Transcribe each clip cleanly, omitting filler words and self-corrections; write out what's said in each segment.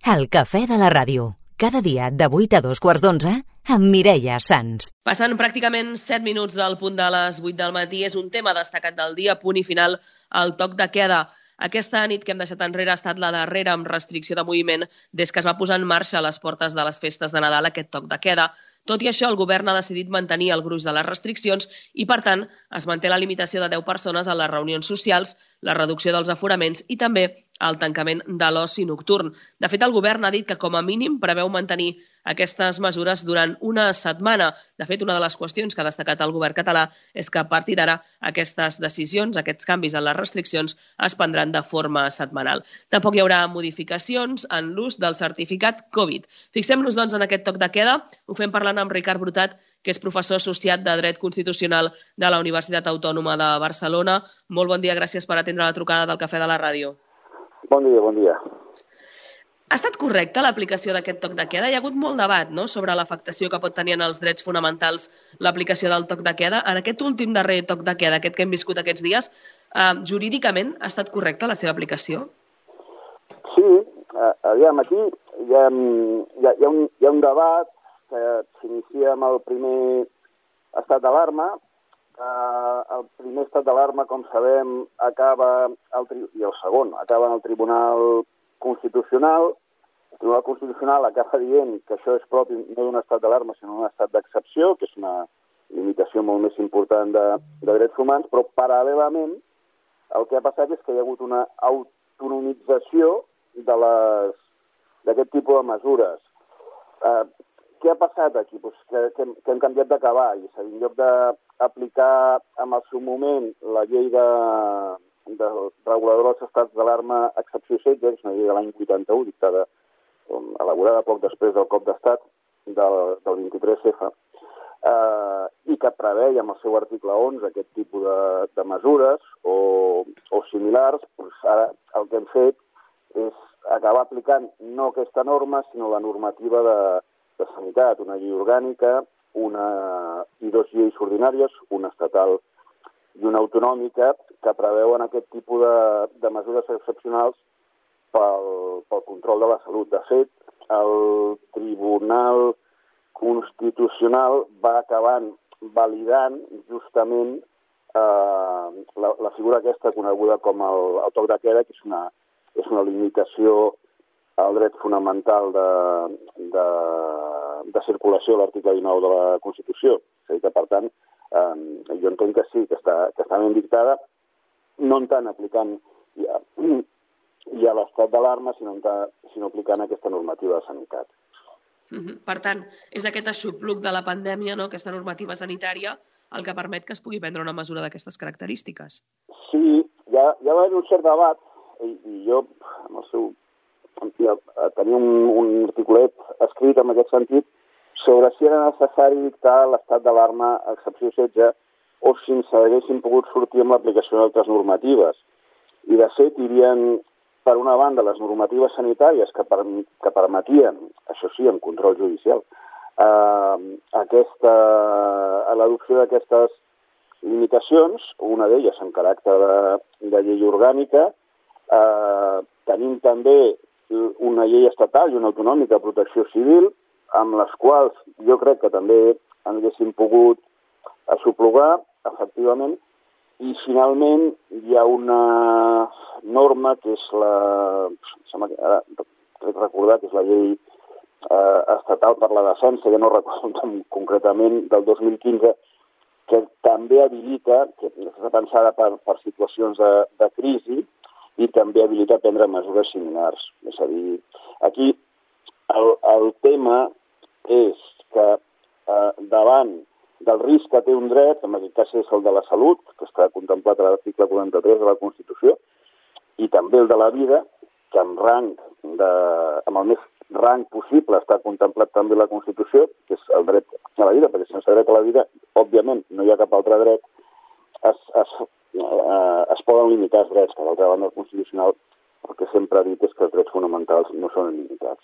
El cafè de la ràdio. Cada dia de 8 a 2:15 amb Mireia Sans. Passant pràcticament 7 minuts del punt de les 8 del matí, és un tema destacat del dia, punt i final, el toc de queda. Aquesta nit que hem deixat enrere ha estat la darrera amb restricció de moviment des que es va posar en marxa a les portes de les festes de Nadal aquest toc de queda. Tot i això, el govern ha decidit mantenir el gruix de les restriccions i, per tant, es manté la limitació de 10 persones a les reunions socials, la reducció dels aforaments i també el tancament de l'oci nocturn. De fet, el govern ha dit que com a mínim preveu mantenir aquestes mesures durant una setmana. De fet, una de les qüestions que ha destacat el govern català és que a partir d'ara aquestes decisions, aquests canvis en les restriccions es prendran de forma setmanal. Tampoc hi haurà modificacions en l'ús del certificat Covid. Fixem-nos, doncs, en aquest toc de queda. Ho fem parlant amb Ricard Brutat, que és professor associat de Dret Constitucional de la Universitat Autònoma de Barcelona. Molt bon dia, gràcies per atendre la trucada del Cafè de la Ràdio. Bon dia, bon dia. Ha estat correcta l'aplicació d'aquest toc de queda? Hi ha hagut molt debat, no?, sobre l'afectació que pot tenir en els drets fonamentals l'aplicació del toc de queda. En aquest últim darrer toc de queda, aquest que hem viscut aquests dies, jurídicament ha estat correcta la seva aplicació? Sí, aviam, aquí hi ha un debat que s'inicia amb el primer estat d'alarma. El primer estat d'alarma, com sabem, i el segon acaba en el Tribunal Constitucional. El Tribunal Constitucional acaba dient que això és propi no d'un estat d'alarma, sinó d'un estat d'excepció, que és una limitació molt més important de drets humans, però paral·lelament el que ha passat és que hi ha hagut una autonomització d'aquest tipus de mesures. Què ha passat aquí? Pues que hem canviat de cavall. És a dir, en lloc d'aplicar en el seu moment la llei de reguladora dels estats d'alarma excepció 16, que és una llei de l'any 81, dictada, elaborada poc després del cop d'estat del 23F, i que preveia amb el seu article 11 aquest tipus de mesures o similars, doncs ara el que hem fet és acabar aplicant no aquesta norma, sinó la normativa de sanitat, una llei orgànica i dues lleis ordinàries, una estatal i una autonòmica, que preveuen aquest tipus de mesures excepcionals pel control de la salut. De fet, el Tribunal Constitucional va acabant validant justament la figura aquesta coneguda com el toc de queda, que és una limitació al dret fonamental de circulació de l'article 19 de la Constitució. És a dir que, per tant, jo entenc que sí, que està ben dictada, no en tant aplicant ja l'estat d'alarma, sinó aplicant aquesta normativa de sanitat. Per tant, és aquest aixopluc de la pandèmia, no?, aquesta normativa sanitària, el que permet que es pugui prendre una mesura d'aquestes característiques. Sí, ja va haver un cert debat, i jo, amb el seu... tenia un articulet escrit en aquest sentit sobre si era necessari dictar l'estat d'alarma excepció 16 o si ens haguessin pogut sortir amb l'aplicació d'altres normatives. I, de fet, hi havia, per una banda, les normatives sanitàries que permetien, això sí, amb control judicial, l'adopció d'aquestes limitacions, una d'elles en caràcter de llei orgànica. Tenim també una llei estatal i una autonòmica de protecció civil, amb les quals jo crec que també haguéssim pogut aixoplugar, efectivament, i finalment hi ha una norma que és ara crec recordar que és la llei estatal per la defensa, ja no recordo concretament, del 2015, que també habilita, que està pensada per situacions de crisi, i també habilita a prendre mesures similars. És a dir, aquí el tema és que davant del risc que té un dret, en aquest cas és el de la salut, que està contemplat a l'article 43 de la Constitució, i també el de la vida, que amb el més rang possible està contemplat també a la Constitució, que és el dret a la vida, perquè sense dret a la vida, òbviament, no hi ha cap altre dret, es poden limitar els drets, que d'altra banda el Constitucional el que sempre ha dit és que els drets fonamentals no són il·limitats.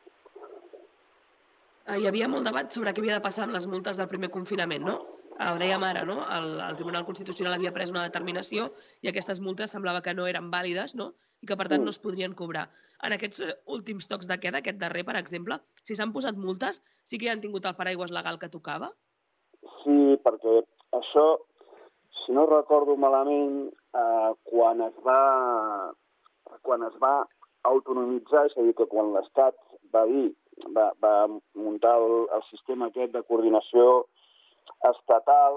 Hi havia molt debat sobre què havia de passar amb les multes del primer confinament, no? Ho dèiem ara, no? El Tribunal Constitucional havia pres una determinació i aquestes multes semblava que no eren vàlides, no? i que per tant no es podrien cobrar. En aquests últims tocs de queda, aquest darrer, per exemple, si s'han posat multes, sí que ja han tingut el paraigües legal que tocava? Sí, perquè això, si no recordo malament, quan es va autonomitzar, és a dir, que quan l'Estat va muntar el sistema aquest de coordinació estatal,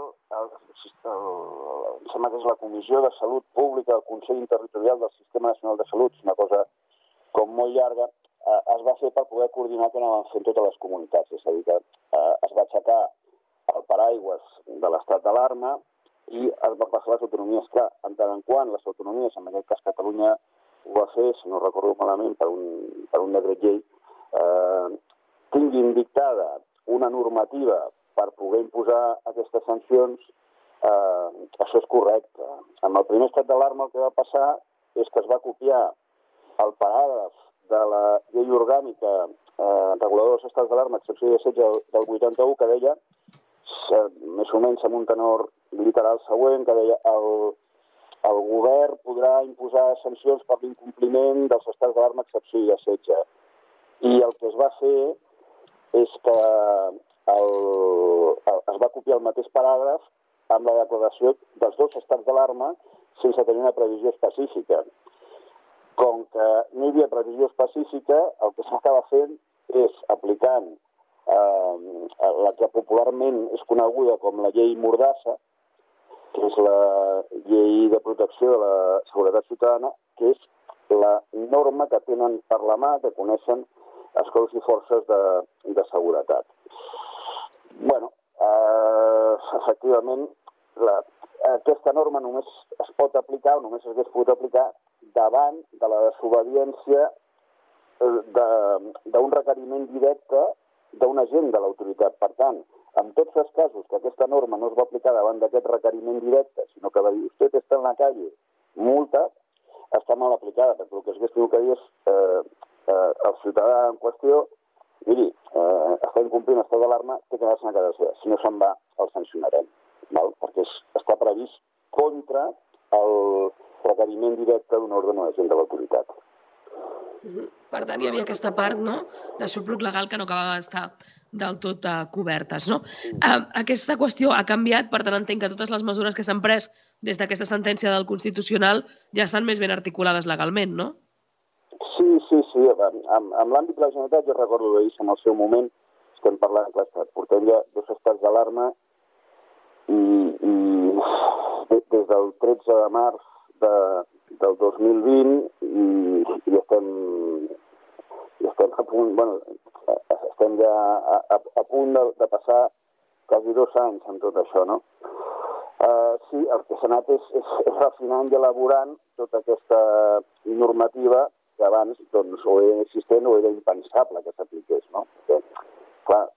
em sembla que és la Comissió de Salut Pública del Consell Interterritorial del Sistema Nacional de Salut, és una cosa com molt llarga, es va fer per poder coordinar què anaven fent totes les comunitats. És a dir, que es va aixecar el paraigües de l'estat d'alarma i es van passar les autonomies. Clar, en tant en quant les autonomies, en aquest cas Catalunya ho va fer, si no recordo malament, per un decret llei, tinguin dictada una normativa per poder imposar aquestes sancions, això és correcte. Amb el primer estat d'alarma el que va passar és que es va copiar el paràgraf de la llei orgànica reguladora dels estats d'alarma, excepció i assetge del 81, que deia, més o menys amb un tenor literal següent, que deia el govern podrà imposar sancions per l'incompliment dels estats d'alarma, excepció i assetge. I el que es va fer és que es va copiar el mateix paràgraf amb la declaració dels dos estats d'alarma sense tenir una previsió específica. Com que no hi havia previsió específica, el que s'acaba fent és aplicant la que popularment és coneguda com la llei Mordassa, que és la llei de protecció de la seguretat ciutadana, que és la norma que tenen per la mà, que coneixen els cossos i forces de seguretat. Bueno, efectivament, aquesta norma només es pot aplicar, o només s'hagués pogut aplicar, davant de la desobediència d'un requeriment directe d'un agent de l'autoritat. Per tant, en tots els casos que aquesta norma no es va aplicar davant d'aquest requeriment directe, sinó que va dir, usted està en la calle, multa, està mal aplicada, perquè el que s'hagués tingut que dir és el ciutadà en qüestió, miri, està incomplint l'estat d'alarma, té que anar-se'n a casa seva. Si no se'n va, el sancionarem, val? Perquè està previst contra el requeriment directe d'un ordre o agent de l'autoritat. Per tant, hi havia aquesta part, no?, d'aixopluc legal que no acabava d'estar del tot cobertes, no? Aquesta qüestió ha canviat, per tant entenc que totes les mesures que s'han pres des d'aquesta sentència del Constitucional ja estan més ben articulades legalment, no? Sí. Amb l'àmbit de la Generalitat jo recordo d'ahir en el seu moment, estem parlant, clar, portem ja 2 estats d'alarma i des del 13 de març del 2020 i estem a punt, bueno, estem ja a punt de passar quasi 2 anys amb tot això, no? Sí, el que s'ha anat és refinant i elaborant tota aquesta normativa que abans doncs, o era existent o era impensable que s'apliqués, no? Perquè, clar,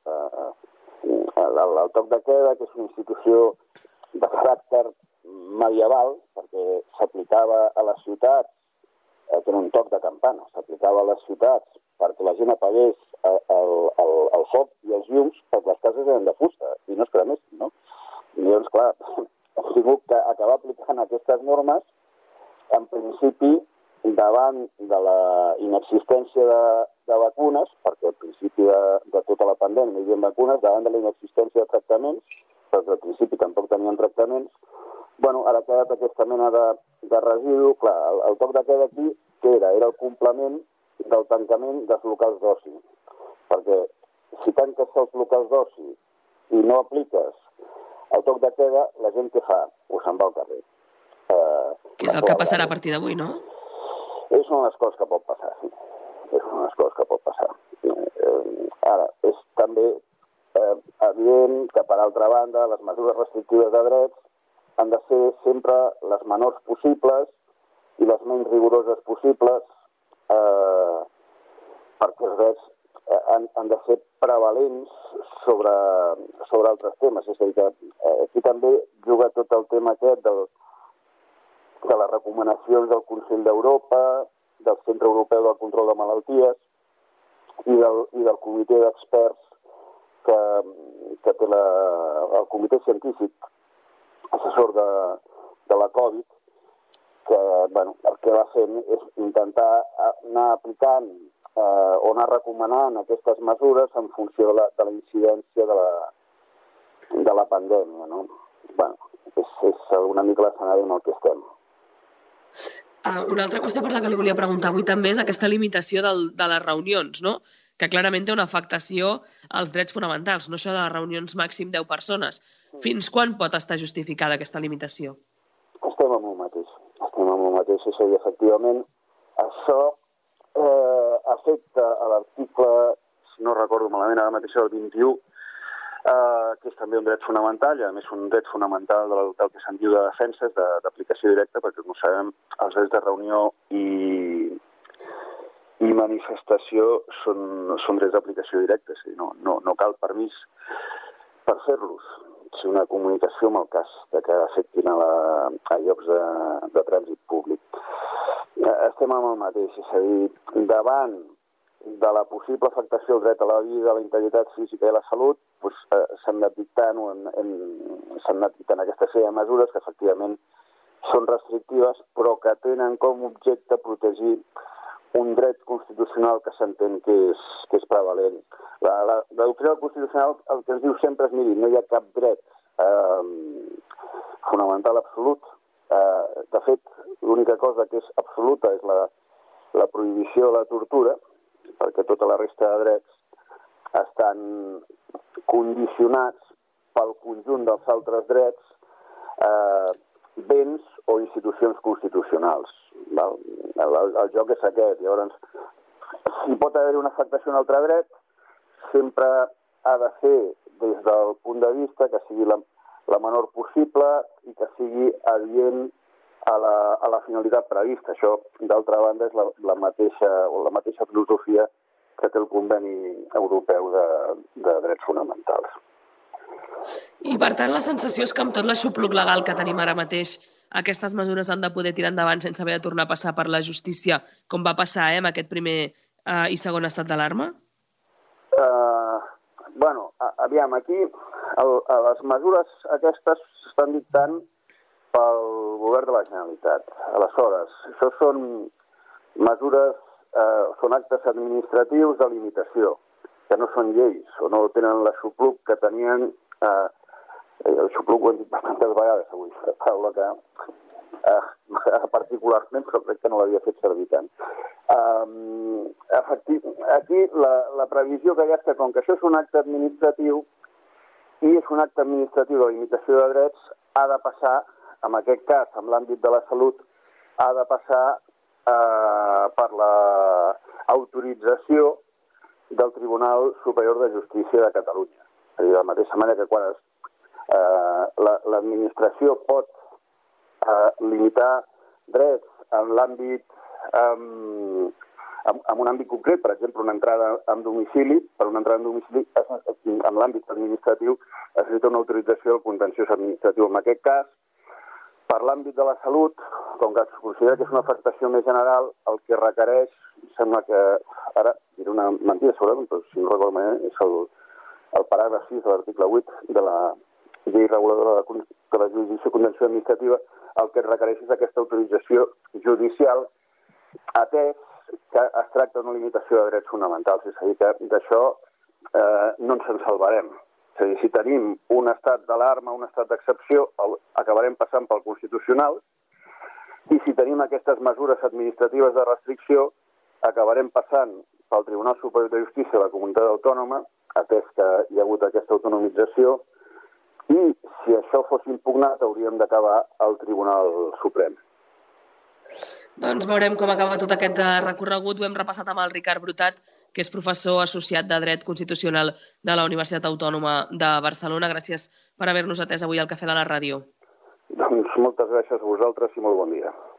el toc de queda, que és una institució de caràcter medieval, perquè s'aplicava a les ciutats, que era un toc de campana, s'aplicava a les ciutats perquè la gent apagués el foc i els llums, perquè les cases eren de fusta i no es cremessin, no? I llavors, clar, hem tingut que acabar aplicant aquestes normes, en principi, davant de la inexistència de vacunes, perquè al principi de tota la pandèmia no hi havia vacunes, davant de la inexistència de tractaments, perquè al principi tampoc tenien tractaments, bueno, ara ha quedat aquesta mena de residu. Clar, el toc de queda aquí, què era? Era el complement del tancament dels locals d'oci. Perquè si tanques els locals d'oci i no apliques el toc de queda, la gent què fa? Pues se'n va al carrer. Que és el que passarà a partir d'avui, no? És una de les coses que pot passar, sí. És una de les coses que pot passar. Ara, és també evident que, per altra banda, les mesures restrictives de drets han de ser sempre les menors possibles i les menys rigoroses possibles perquè els drets han de ser prevalents sobre altres temes. És a dir, que aquí també juga tot el tema aquest de les recomanacions del Consell d'Europa, del Centre Europeu del Control de Malalties i del comitè d'experts que té el comitè científic assessor de la Covid, el que va fent és intentar anar aplicant o anar recomanant aquestes mesures en funció de la incidència de la pandèmia, no? És una mica l'escenari en el que estem. Una altra qüestió per la que li volia preguntar avui també és aquesta limitació de les reunions, no? Que clarament té una afectació als drets fonamentals, no això de les reunions màxim 10 persones. Fins quan pot estar justificada aquesta limitació? Estem amb el mateix, és a dir, efectivament, això afecta a l'article, si no recordo malament, ara mateix el 21, que és també un dret fonamental, i a més un dret fonamental del que se'n diu de defenses, d'aplicació directa, perquè, com sabem, els drets de reunió i manifestació són drets d'aplicació directa, és a dir, no cal permís per fer-los. És una comunicació en el cas de que afectin a llocs de trànsit públic. Estem amb el mateix, és a dir, davant de la possible afectació al dret a la vida, a la integritat física i a la salut, s'han anat dictant aquesta sèrie de mesures que efectivament són restrictives, però que tenen com a objecte protegir un dret constitucional que s'entén que és prevalent. La doctrina constitucional el que ens diu sempre és, miri, no hi ha cap dret fonamental absolut. De fet, l'única cosa que és absoluta és la prohibició de la tortura, perquè tota la resta de drets estan condicionats pel conjunt dels altres drets, béns o institucions constitucionals. El joc és aquest. Llavors, si pot haver una afectació a un altre dret, sempre ha de ser des del punt de vista que sigui la menor possible i que sigui adient a la finalitat prevista. Això, d'altra banda, és la mateixa filosofia que té el Conveni Europeu de Drets Fonamentals. I, per tant, la sensació és que amb tot l'aixopluc legal que tenim ara mateix, aquestes mesures han de poder tirar endavant sense haver de tornar a passar per la justícia, com va passar amb aquest primer i segon estat d'alarma? Aviam, aquí les mesures aquestes s'estan dictant pel govern de la Generalitat. Aleshores, això són mesures, són actes administratius de limitació, que no són lleis o no tenen l'aixopluc que tenien. L'aixopluc ho hem dit bastantes vegades avui, paraula que particularment, però crec que no l'havia fet servir tant. Aquí la previsió que hi ha és que, com que això és un acte administratiu i és un acte administratiu de limitació de drets, ha de passar, en aquest cas, en l'àmbit de la salut, ha de passar per l'autorització del Tribunal Superior de Justícia de Catalunya. És a dir, de la mateixa manera que quan l'administració pot limitar drets en l'àmbit, en un àmbit concret, per exemple, una entrada en domicili, per una entrada en domicili, en l'àmbit administratiu, es necessita una autorització del contenciós administratiu. En aquest cas, per l'àmbit de la salut, com que es considera que és una afectació més general, el que requereix, sembla que, ara diré una mentida segurament, però si no recordo malament, és el paràgraf 6 de l'article 8 de la llei reguladora de la jurisdicció contenciosa administrativa, el que es requereix és aquesta autorització judicial, atès que es tracta d'una limitació de drets fonamentals. És a dir, que d'això no ens en salvarem. És a dir, si tenim un estat d'alarma, un estat d'excepció, acabarem passant pel Constitucional, i si tenim aquestes mesures administratives de restricció, acabarem passant pel Tribunal Superior de Justícia de la Comunitat Autònoma, atès que hi ha hagut aquesta autonomització, i si això fos impugnat hauríem d'acabar al Tribunal Suprem. Doncs veurem com acaba tot aquest recorregut. Ho hem repassat amb el Ricard Brutat, que és professor associat de Dret Constitucional de la Universitat Autònoma de Barcelona. Gràcies per haver-nos atès avui al Cafè de la Ràdio. Doncs moltes gràcies a vosaltres i molt bon dia.